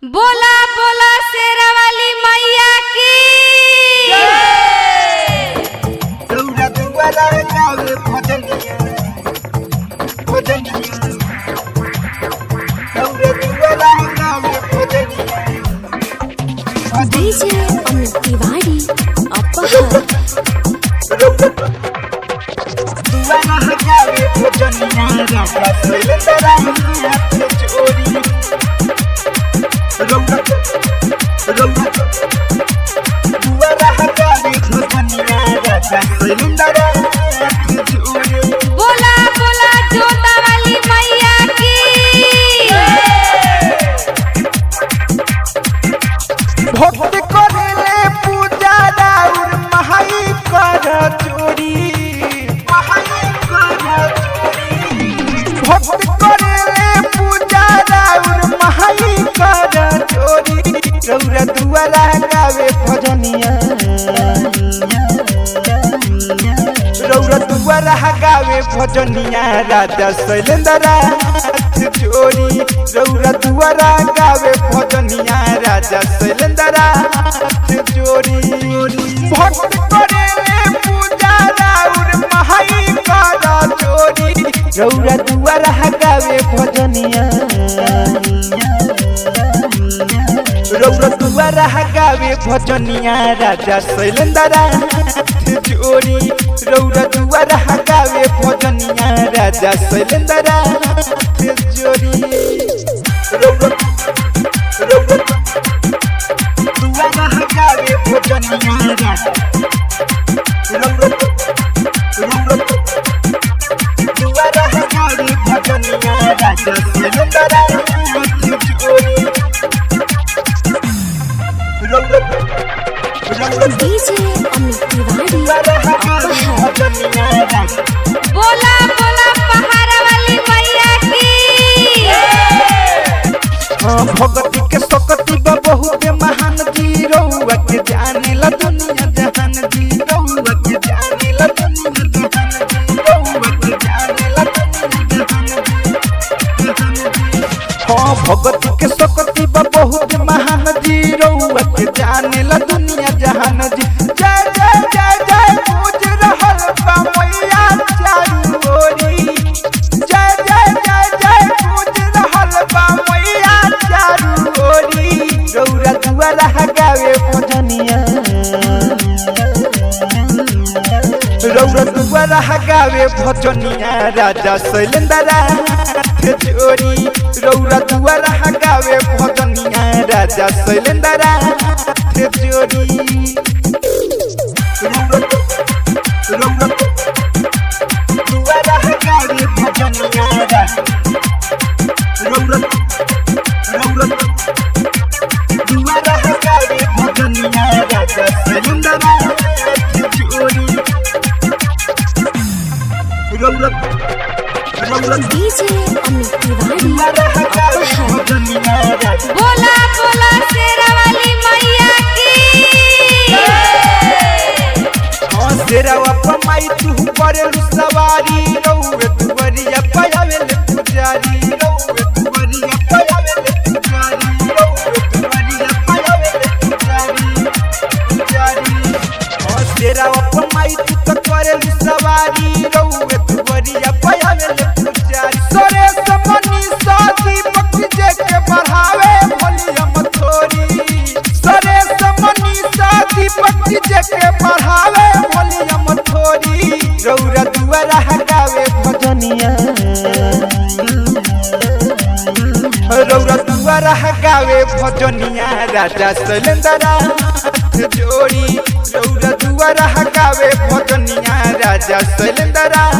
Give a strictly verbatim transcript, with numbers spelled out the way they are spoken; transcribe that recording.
बोला बोला शेरा वाली मैया की दौड़ा दुआरा गावे भजनिया भजनिया दौड़ा दुआरा गावे भजनिया डीजे अमित तिवारी अपहर दुआरा गावे भजनिया राजा सोले तेरा हाथ चोरी रौदा रौदा दुआरा गावे भजनिया राजा सोले तेरा हाथ चोरी बोला बोला जोता वाली मैया की भक्ति करेले पूजा राउर महाई कर चोरी महाई कर चोरी भक्ति करेले पूजा राउर महाई कर चोरी रौरा दुआरा गावे भजनिया रौरा दुआरा गावे भजनिया राजा शैलेंद्र हाथ चोरी रौरा दुआरा गावे भजनिया राजा शैलेंद्र हाथ चोरी भक्त करेले पूजा राउर महाई कर चोरी रौरा दुआरा गावे भजनिया रौरा दुआरा गावे भजनिया राजा शैलेंद्र हाथ चोरी रौरा दुआरा गावे भजनिया राजा शैलेंद्र हाथ चोरी रौरा रौरा दुआरा गावे भजनिया राजा रौरा रौरा दुआरा गावे भजनिया राजा शैलेंद्र हाथ चोरी डीजे अमित तिवारी अपहर बोला बोला पहाड़ वाली मैया की भगती के सकती बा बहुत महान जी रउआ के जाने ला दुनिया जहान जी रउआ के जाने ला दुनिया जहान जी रउआ के जाने ला दुनिया जहान जी हाँ भगती के सकती बा बहुत महान जी रउआ के जाने ला दुनिया जहान जी जय जय जय जय पूज रहल बा मैया चारू ओरी जय जय जय जय पूज रहल बा मैया चारू ओरी रौरा दुआरा गावे भजनिया रौरा दुआरा गावे भजनिया राजा शैलेंद्र हाथ चोरी रौरा दुआरा गावे भजनिया राजा शैलेंद्र हाथ चोरी रौरा रौरा दुआरा गावे भजनिया राजा रौरा रौरा दुआरा गावे भजनिया राजा शैलेंद्र हाथ चोरी रौरा रौरा डीजे अमित तिवारी अपहर बोला बोला शेरा वाली मैया की शेरवा पमाई तू पर सवारी रौवे दुवरिया पायावे ले पुजारी रौवे दुवरिया पायावे ले पुजारी रौवे दुवरिया पायावे ले पुजारी पुजारी ओ शेरवा पमाई तू तो करे सवारी रौवे दुवरिया पायावे ले पुजारी सोरे समनी सादी पक्की जे के बढ़ावे भलियम थोरी सोरे समनी सादी पक्की जे के बढ़ावे भलियम थोरी रौरा दुआरा गावे भजनिया रौरा दुआरा गावे भजनिया राजा शैलेंद्र हाथ जोड़ी रौरा दुआरा गावे भजनिया राजा शैलेंद्र